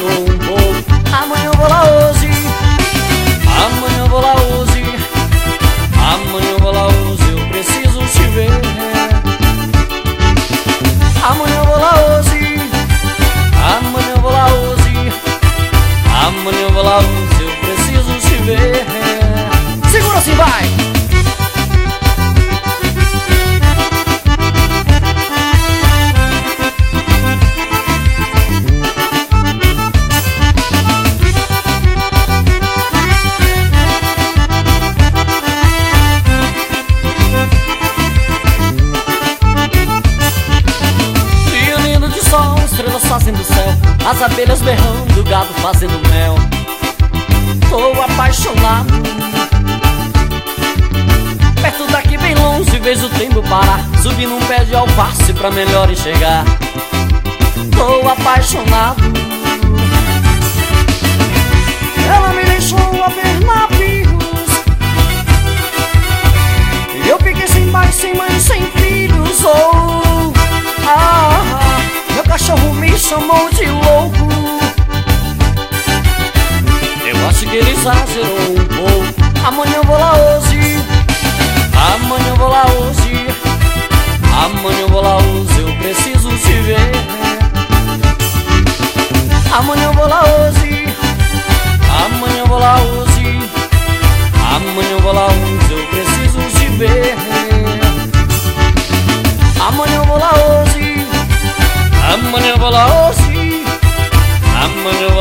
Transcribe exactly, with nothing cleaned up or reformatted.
exagerou um pouco. Amanhã eu vou lá hoje, amanhã eu vou lá hoje, amanhã eu vou lá hoje, eu preciso te ver. Amanhã eu vou lá hoje, amanhã eu vou lá hoje, amanhã eu vou lá hoje, eu preciso te ver. Segura assim, vai! Estrelas fazendo céu, as abelhas berrando, o gado fazendo mel. Tô apaixonado. Perto daqui bem longe vejo o tempo parar, subi num pé de alface pra melhor enxergar. Tô apaixonado. Ela me deixou a ver navios, eu fiquei sem pai, sem mãe, sem filhos. Oh, ah, meu cachorro me chamou de louco. Eu acho que ele exagerou um pouco. Amanhã eu vou lá hoje, amanhã eu vou lá hoje, amanhã eu vou lá hoje, eu preciso te ver. Amanhã eu vou lá hoje, amanhã eu vou lá hoje, amanhã eu vou lá hoje, eu preciso te ver. Amanhã eu vou lá hoje, amanhã eu vou lá hoje, amanhã eu